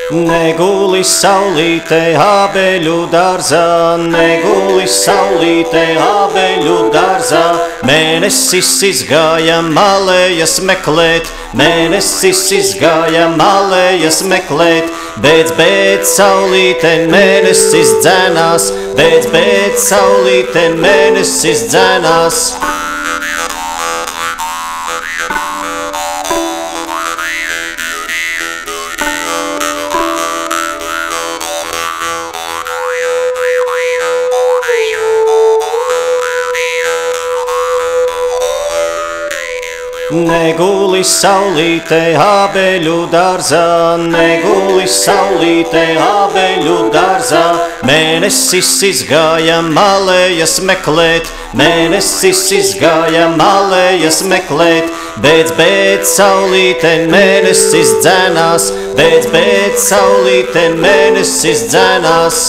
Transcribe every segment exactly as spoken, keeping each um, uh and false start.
Neguli saulītē ābeļu dārzā, neguli saulītē ābeļu dārzā. Mēnesis izgāja malējas meklēt, mēnesis izgāja malējas meklēt. Beidz, beidz saulītē mēnesis dzēnās, beidz, beidz saulītē mēnesis dzēnās. Neguli saulītē ābeļu dārzā, neguli saulītē ābeļu dārzā. Mēnesis izgāja malējas meklēt, mēnesis izgāja malējas meklēt. Beidz, beidz saulītē mēnesis dzēnās, beidz, beidz saulītē mēnesis dzēnās.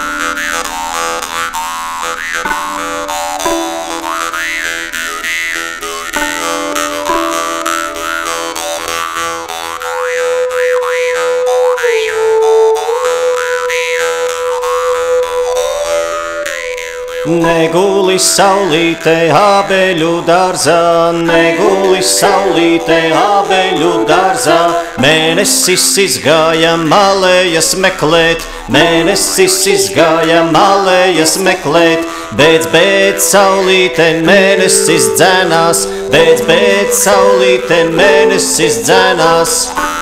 Neguli saulītē ābeļu dārzā, neguli saulītē ābeļu dārzā. Mēnesis izgāja malējas meklēt, mēnesis izgāja malējas meklēt. Beidz, beidz saulītē mēnesis dzēnās, beidz, beidz saulītē mēnesis dzēnās.